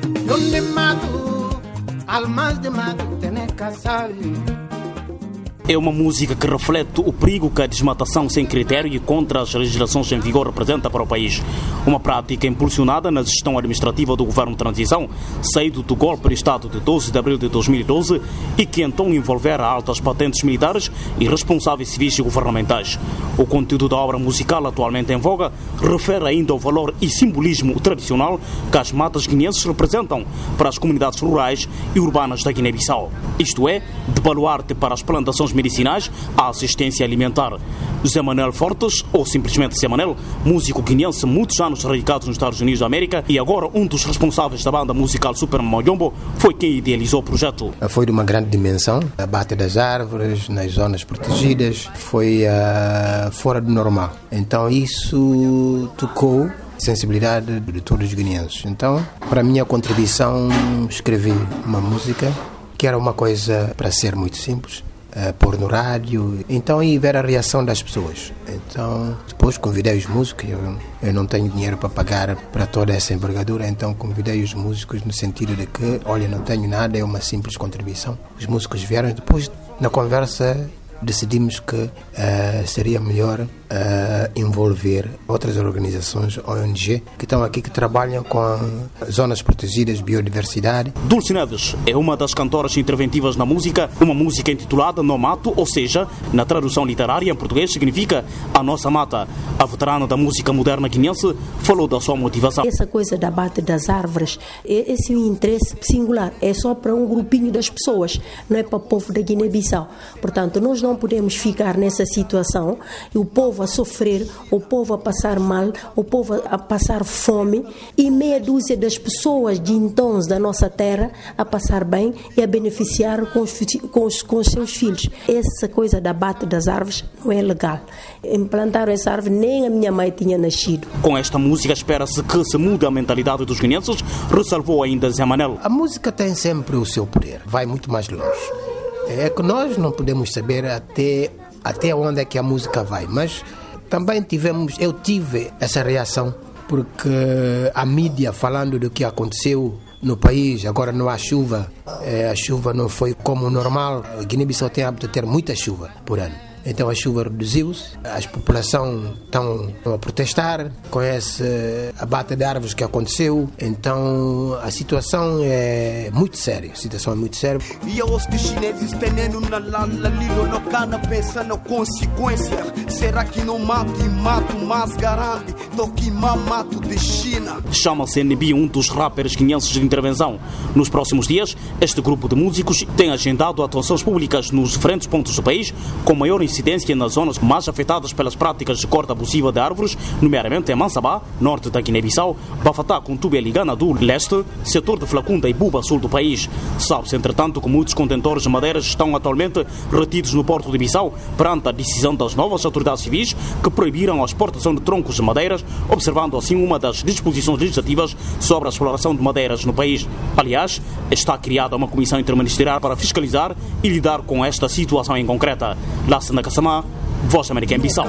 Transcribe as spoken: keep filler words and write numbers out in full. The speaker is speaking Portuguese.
Donde mato, almas de mato, tem casado. É uma música que reflete o perigo que a desmatação sem critério e contra as legislações em vigor representa para o país. Uma prática impulsionada na gestão administrativa do governo de transição, saído do golpe de Estado de doze de abril de dois mil e doze e que então envolvera altas patentes militares e responsáveis civis e governamentais. O conteúdo da obra musical atualmente em voga refere ainda ao valor e simbolismo tradicional que as matas guineenses representam para as comunidades rurais e urbanas da Guiné-Bissau. Isto é, de baluarte para as plantações medicinais à assistência alimentar. Zé Manuel Fortes, ou simplesmente Zé Manel, músico guineense muitos anos radicado nos Estados Unidos da América e agora um dos responsáveis da banda musical Super Moyombo, foi quem idealizou o projeto. Foi de uma grande dimensão, a bate das árvores, nas zonas protegidas, foi uh, fora do normal. Então isso tocou a sensibilidade de todos os guineenses. Então, para a minha contribuição, escrevi uma música que era uma coisa para ser muito simples, Uh, pôr no rádio, então e ver a reação das pessoas. Então depois convidei os músicos, eu, eu não tenho dinheiro para pagar para toda essa envergadura, então convidei os músicos no sentido de que, olha, não tenho nada, é uma simples contribuição. Os músicos vieram, depois na conversa decidimos que uh, seria melhor uh, envolver outras organizações O N G que estão aqui, que trabalham com zonas protegidas, biodiversidade. Dulce Neves é uma das cantoras interventivas na música, uma música intitulada No Mato, ou seja, na tradução literária em português significa A Nossa Mata. A veterana da música moderna guineense falou da sua motivação. Essa coisa da bate das árvores, esse é um interesse singular, é só para um grupinho das pessoas, não é para o povo da Guiné-Bissau. Portanto, nós não podemos ficar nessa situação e o povo a sofrer, o povo a passar mal, o povo a passar fome e meia dúzia das pessoas de intons da nossa terra a passar bem e a beneficiar com os, com os, com os seus filhos. Essa coisa da bate das árvores não é legal. Implantaram essa árvore, nem a minha mãe tinha nascido. Com esta música espera-se que se mude a mentalidade dos guineenses, ressalvou ainda Zé Manel. A música tem sempre o seu poder, vai muito mais longe. É que nós não podemos saber até, até onde é que a música vai, mas também tivemos, eu tive essa reação, porque a mídia falando do que aconteceu no país, agora não há chuva, é, a chuva não foi como normal, a Guiné-Bissau tem hábito de ter muita chuva por ano. Então a chuva reduziu-se, a população estão a protestar com esse abate de árvores que aconteceu, então a situação é muito séria, a situação é muito séria. E os chineses penendo na lala, lilo no cana, pensando consequência, será que não mato e mato mais garante do que mato de China? Chama-se N B, um dos rappers guineenses de intervenção. Nos próximos dias, este grupo de músicos tem agendado atuações públicas nos diferentes pontos do país, com maior incidência nas zonas mais afetadas pelas práticas de corte abusiva de árvores, nomeadamente em Mansabá, norte da Guiné-Bissau, Bafatá, Kuntube e Ligana do leste, setor de Flacunda e Buba, sul do país. Sabe-se, entretanto, que muitos contentores de madeiras estão atualmente retidos no porto de Bissau perante a decisão das novas autoridades civis que proibiram a exportação de troncos de madeiras, observando assim uma das disposições legislativas sobre a exploração de madeiras no país. Aliás, está criada uma comissão interministerial para fiscalizar e lidar com esta situação em concreta. Lá na Kassamá, Voz da América em Bissau.